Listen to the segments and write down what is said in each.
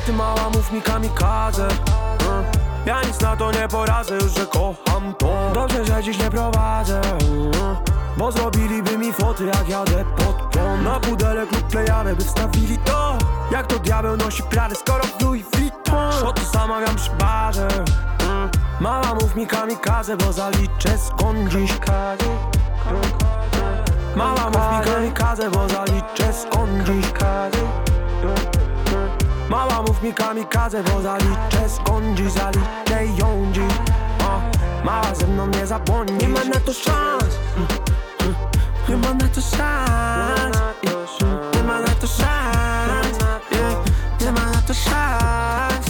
szoty, mała, mów mi kamikadze. Ja nic na to nie poradzę, już że kocham to. Dobrze, że dziś nie prowadzę, bo zrobiliby mi foty jak jadę pod prąd. Na pudelek lub plejane by wstawili to, jak to diabeł nosi Pradę, skoro w Louis Vuitton. Szoty zamawiam przy barze. Mała, mów mi kamikadze, bo zaliczę skąd dziś. Mała, mów mi kamikadze, bo zaliczę skąd dziś. Mała, mów mi kamikadze, bo zaliczę skąd dziś, zaliczę ją dziś. Mała, ze mną nie zapomnisz. Nie ma na to szans. Nie ma na to szans. Nie ma na to szans. Nie ma na to szans.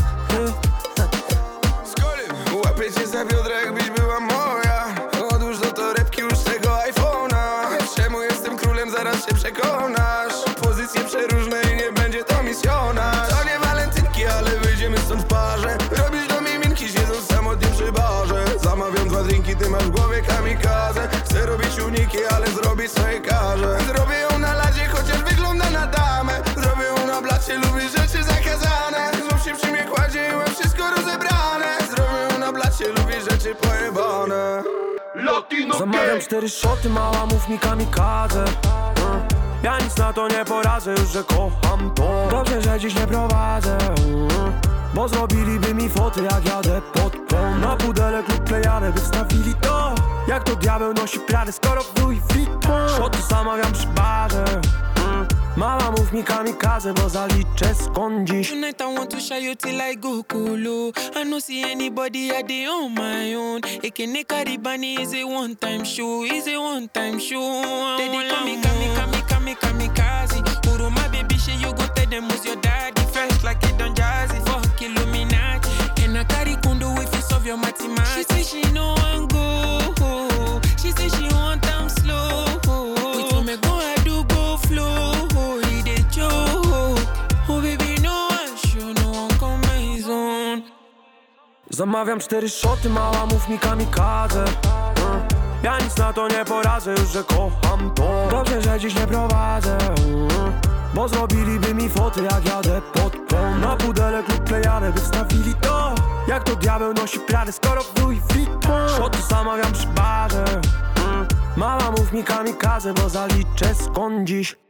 Łapię cię za biodra, jakbyś była moja. Odłóż do torebki już tego iPhone'a. Czemu jestem królem, zaraz się przekonasz. Pozycje przeróżne i nie będzie to misjonarz. To nie walentynki, ale wyjdziemy stąd w parze. Robisz do mnie minki, siedząc samotnie przy barze. Zamawiam 2 drinki, ty masz w głowie kamikadze. Chcę robić uniki, ale zrobić swoje karze. Zrobię ją na ladzie, chociaż wygląda na damę. Zrobię ją na blacie, lubię rzeczy zakazane. Znów się przy mnie kładzie i mam wszystko rozebrane. Zrobię ją na blacie, lubię rzeczy pojebane. Zamawiam 4 szoty, mała, mów mi kamikadze. Ja nic na to nie poradzę, już że kocham to. Dobrze, że dziś nie prowadzę, bo zrobiliby mi foty jak jadę pod prąd. Na pudelek lub plejane by wstawili to, jak to diabeł nosi Pradę, skoro w Louis Vuitton. Szoty zamawiam przy barze. Mała, mów mi kamikadze, bo zaliczę skąd dziś. Tonight I want to show you till I go cool. I no see anybody I dey on my own. Ekene Karibani is a one-time show, is a one-time show. They dey kamikaze. Uru my baby, she you go tell them who's your daddy. Fresh like it on jazzy, fuck Illuminati. And I carry kondo if you solve your mathematics. She say she no want go, she say she want them slow. Wait till me go, I do go flow. Oh baby, no one show, no one come my zone. Zamawiam 4 szoty, mała, mów mi kamikadze. Ja nic na to nie poradzę, już że kocham to. Dobrze, że dziś nie prowadzę, bo zrobiliby mi foty jak jadę pod prąd. Na pudelek lub plejane by wstawili to, jak to diabeł nosi Pradę, skoro w Louis Vuitton. Szoty zamawiam przy barze. Mała, mów mi kamikadze, bo zaliczę skąd dziś.